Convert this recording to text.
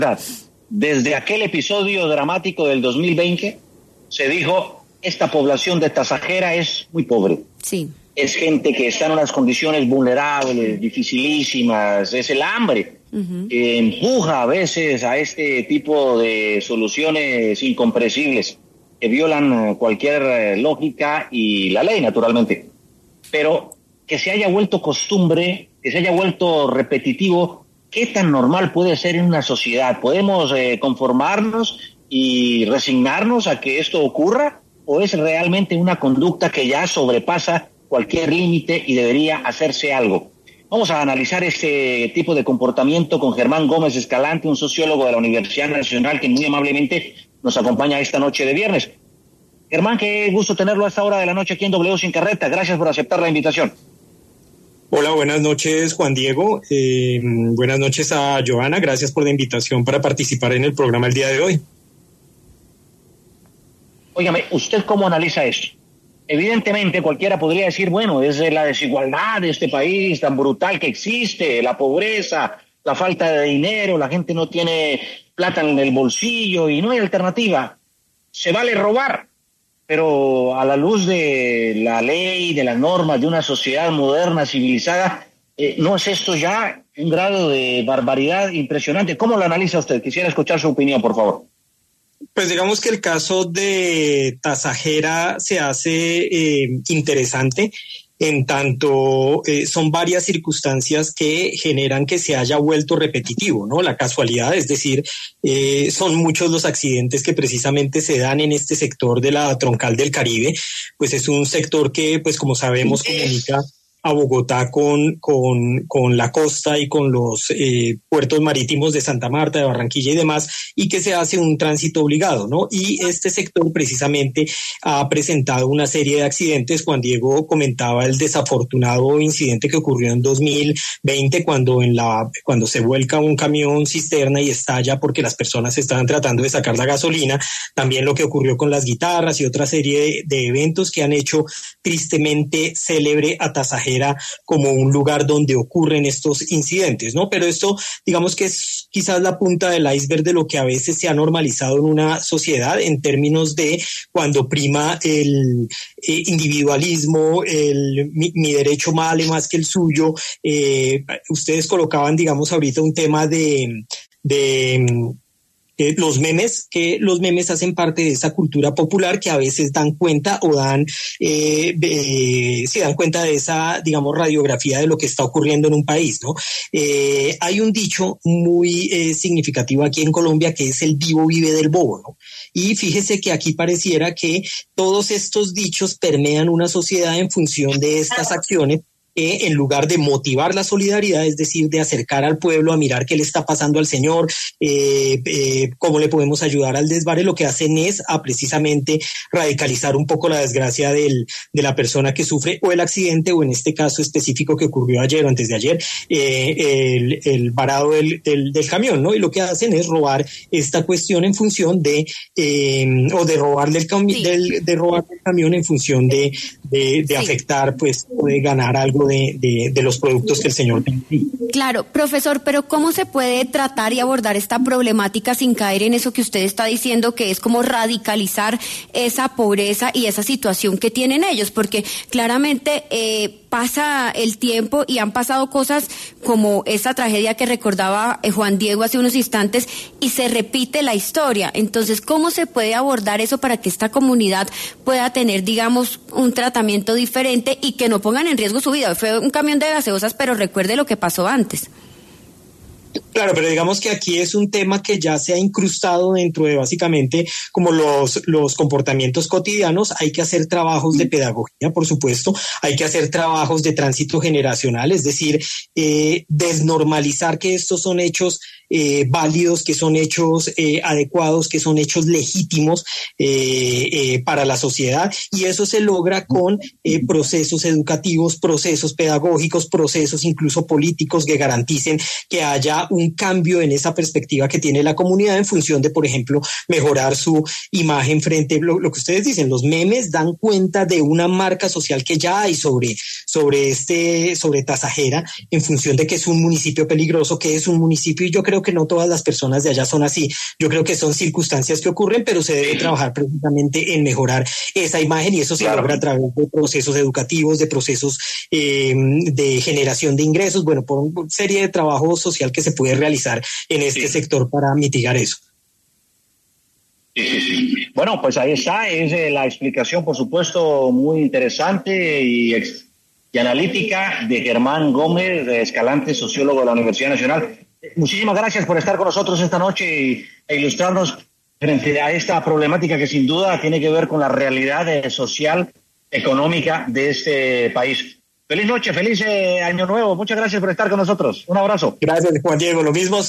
Desde aquel episodio dramático del 2020 se dijo, esta población de Tasajera es muy pobre. Sí. Es gente que está en unas condiciones vulnerables, dificilísimas, es el hambre que empuja a veces a este tipo de soluciones incomprensibles que violan cualquier lógica y la ley, naturalmente. Pero que se haya vuelto costumbre, que se haya vuelto repetitivo, ¿qué tan normal puede ser en una sociedad? ¿Podemos conformarnos y resignarnos a que esto ocurra? ¿O es realmente una conducta que ya sobrepasa cualquier límite y debería hacerse algo? Vamos a analizar este tipo de comportamiento con Germán Gómez Escalante, un sociólogo de la Universidad Nacional que muy amablemente nos acompaña esta noche de viernes. Germán, qué gusto tenerlo a esta hora de la noche aquí en W Sin Carreta. Gracias por aceptar la invitación. Hola, buenas noches, Juan Diego. Buenas noches a Joana. Gracias por la invitación para participar en el programa el día de hoy. Óigame, ¿usted cómo analiza esto? Evidentemente cualquiera podría decir, bueno, es la desigualdad de este país tan brutal que existe, la pobreza, la falta de dinero, la gente no tiene plata en el bolsillo y no hay alternativa. Se vale robar, pero a la luz de la ley, de las normas, de una sociedad moderna, civilizada, ¿no es esto ya un grado de barbaridad impresionante? ¿Cómo lo analiza usted? Quisiera escuchar su opinión, por favor. Pues digamos que el caso de Tasajera se hace interesante en tanto son varias circunstancias que generan que se haya vuelto repetitivo, ¿no? La casualidad, es decir, son muchos los accidentes que precisamente se dan en este sector de la Troncal del Caribe, pues es un sector que, pues como sabemos, comunica a Bogotá con la costa y con los puertos marítimos de Santa Marta, de Barranquilla y demás, y que se hace un tránsito obligado, ¿no? Y este sector precisamente ha presentado una serie de accidentes. Juan Diego comentaba el desafortunado incidente que ocurrió en 2020 cuando se vuelca un camión cisterna y estalla porque las personas estaban tratando de sacar la gasolina. También lo que ocurrió con las guitarras y otra serie de eventos que han hecho tristemente célebre a Tasajera como un lugar donde ocurren estos incidentes, ¿no? Pero esto, digamos que es quizás la punta del iceberg de lo que a veces se ha normalizado en una sociedad en términos de cuando prima el individualismo, mi derecho vale más que el suyo. Ustedes colocaban, digamos, ahorita un tema de los memes, que los memes hacen parte de esa cultura popular que a veces dan cuenta o se dan cuenta de esa, digamos, radiografía de lo que está ocurriendo en un país, ¿no? Hay un dicho muy significativo aquí en Colombia que es el vivo vive del bobo, ¿no? Y fíjese que aquí pareciera que todos estos dichos permean una sociedad en función de estas acciones. En lugar de motivar la solidaridad, es decir, de acercar al pueblo a mirar qué le está pasando al señor, cómo le podemos ayudar al desvare, lo que hacen es precisamente radicalizar un poco la desgracia de la persona que sufre o el accidente, o en este caso específico que ocurrió ayer o antes de ayer, el varado del camión, ¿no? Y lo que hacen es robar esta cuestión en función de robar del camión en función de afectar, pues, o de ganar algo de los productos que el señor tiene. Claro, profesor, pero ¿cómo se puede tratar y abordar esta problemática sin caer en eso que usted está diciendo, que es como radicalizar esa pobreza y esa situación que tienen ellos? Porque claramente pasa el tiempo y han pasado cosas como esta tragedia que recordaba Juan Diego hace unos instantes y se repite la historia. Entonces, ¿cómo se puede abordar eso para que esta comunidad pueda tener, digamos, un tratamiento diferente y que no pongan en riesgo su vida? Fue un camión de gaseosas, pero recuerde lo que pasó antes. Claro, pero digamos que aquí es un tema que ya se ha incrustado dentro de básicamente como los comportamientos cotidianos. Hay que hacer trabajos de pedagogía, por supuesto, hay que hacer trabajos de tránsito generacional, es decir, desnormalizar que estos son hechos válidos, que son hechos adecuados, que son hechos legítimos para la sociedad, y eso se logra con procesos educativos, procesos pedagógicos, procesos incluso políticos que garanticen que haya da un cambio en esa perspectiva que tiene la comunidad en función de, por ejemplo, mejorar su imagen frente a lo que ustedes dicen. Los memes dan cuenta de una marca social que ya hay sobre Tasajera, en función de que es un municipio peligroso, que es un municipio, y yo creo que no todas las personas de allá son así. Yo creo que son circunstancias que ocurren, pero se debe trabajar precisamente en mejorar esa imagen, y eso se logra a través de procesos educativos, de procesos de generación de ingresos, bueno, por una serie de trabajo social que se puede realizar en este sector para mitigar eso. Sí. Bueno, pues ahí está, es la explicación, por supuesto, muy interesante y analítica de Germán Gómez de Escalante, sociólogo de la Universidad Nacional. Muchísimas gracias por estar con nosotros esta noche e ilustrarnos frente a esta problemática que sin duda tiene que ver con la realidad social, económica de este país. Feliz noche, feliz año nuevo. Muchas gracias por estar con nosotros. Un abrazo. Gracias, Juan Diego. Lo mismo.